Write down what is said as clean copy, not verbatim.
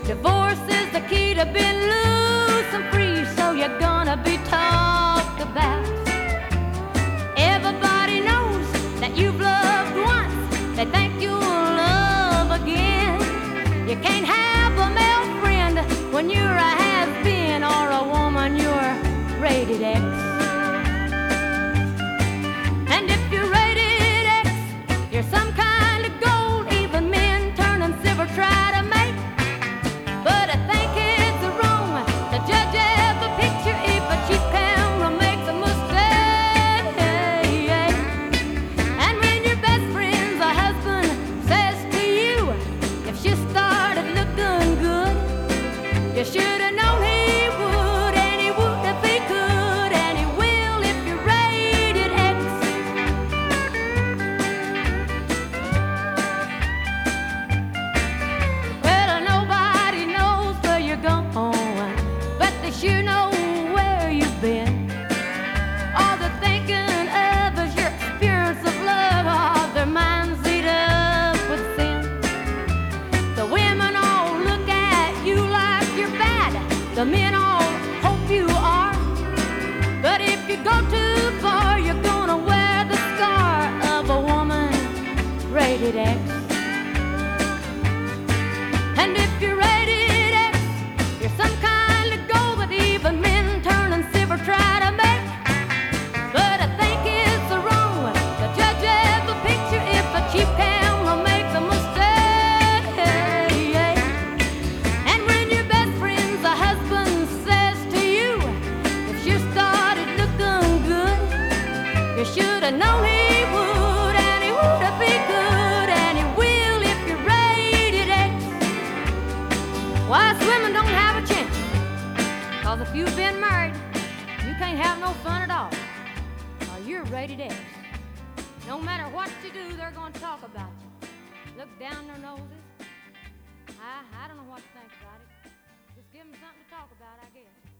Divorce is the key to being loose and free, so you're gonna be talked about. Everybody knows that you've loved once, they think you'll love again. You can't have a male friend when you're a has-been, or a woman you're rated X. And if you're rated X, you're some kind of gold. Even men turn and silver try to make. But I think it's wrong to judge every picture if a cheap camera makes a mistake. And when your best friend's husband says to you, if she started looking good, you should have known he would, and he would if he could, and he will if you're rated X. Well, nobody knows where you're going, but they sure know where you've been. All they're thinking of is your experience of love. All their minds eat up with sin. The women all look at you like you're bad. The men all hope you are. But if you go too far, you're gonna wear the scar of a woman rated X. And if you're rated X, you're some kind of gold that even men turn and silver try to make. But I think it's wrong to judge every picture if a cheap camera makes a mistake. And when your best friend's husband says to you, if you started looking good, you should have known he would, and he would if he could, and he will if you're rated X. Why, us women don't have a chance, 'cause if you've been married, you can't have no fun at all, or you're rated X. No matter what you do, they're gonna talk about you. Look down their noses. I don't know what to think about it. Just give them something to talk about, I guess.